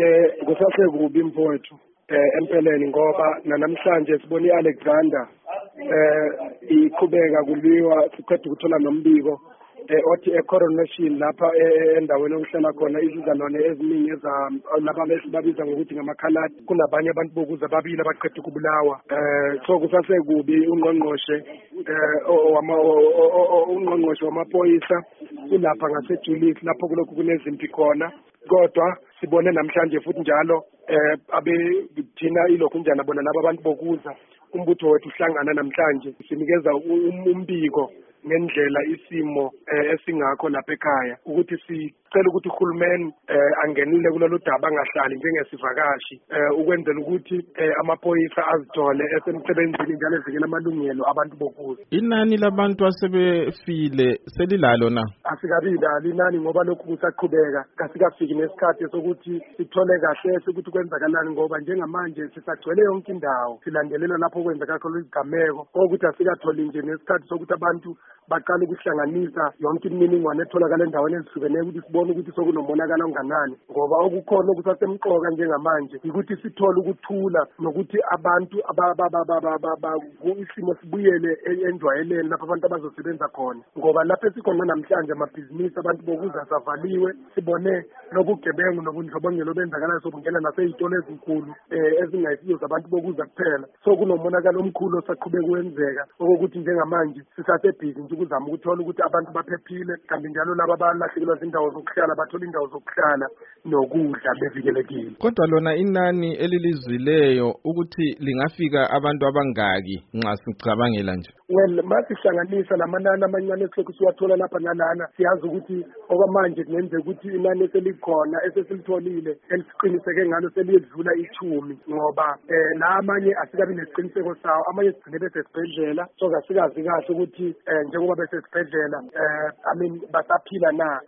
Kusasekubi mfowethu empeleni ngoba namhlanje sibona iAlexander iqhubeka kulwiwa siqeda ukuthola nombiko othi ecoronation lapha endaweni okuhlala khona izizalwane eziningi laba besibabiza ngokuthi ngamakhaladi kunabanye abantu bokuza babili abaqeda ukubulawa so kusasekubi ungqongqoshe wamaphoyisa kulapha ngaseJulius lapho kulokhu kunezimpi khona kodwa sibone namhlanje futhi njalo thina ilokhu njana bona laba abantu bokuza umbutho wethu uhlangana namhlanje sinikeza umbiko ngendlela isimo esingakho lapha ekhaya ukuthi sicela ukuthi uhulumeni angenile kulolu daba angahlali njengesivakashi ukwenzela ukuthi amaphoyisa azithole esemsebenzini njalo evikela amalungelo abantu bokuza. Inani labantu asebefile selilalo na? Asikabili inani ngoba lokhu kusaqhubeka kasikafiki nesikhathi sokuthi sithole kahle ukuthi kwenzakalani ngoba njengamanje sisagcwele yonke indawo silandelela lapho kwenzeka khona izigameko ukuthi asikatholi nje nesikhathi sokuthi abantu baqala ukuhlanganisa yonke imininingwane etholakala endaweni ezihlukeneyo ukuthi sibone ukuthi sokunomonakalo onganani ngoba okukhona okusasemqoka njengamanje ukuthi sithole ukuthula nokuthi abantu isimo sibuyele enjwayeleni lapho abantu abazosebenza khona ngoba lapho esikhona namhlanje amabhizinisi abantu bokuza savaliwe sibone lobugebengu nobundlobongelo benzakalayo sobungena nasey'tolo ezinkulu ezingayisizo zabantu bokuza kuphela so kunomonakalo omkhulu osaqhubeka kwenzeka okokuthi njengamanje sisasebhizi nje ukuzama ukuthola ukuthi abantu baphephile kanti njalo laba balahlekelwa zindawo zokuhlala bathola indawo zokuhlala nokudla bevikelekile. Kodwa lona inani elilizwileyo ukuthi lingafika abantu abangaki nxa sicabangela nje? Well, masihlanganisa lamanani amancane esilokhu siwathola lapha nalana siyazi ukuthi okwamanje kungenzeka ukuthi inani eselikhona esesilitholile elisiqiniseke ngalo seliyedlula 10 ngoba la amanye asikabi nesiqiniseko sawo amanye sigcine besesibhedlela so kasikazi kahle ukuthi njengoba besesibhedlela basaphila na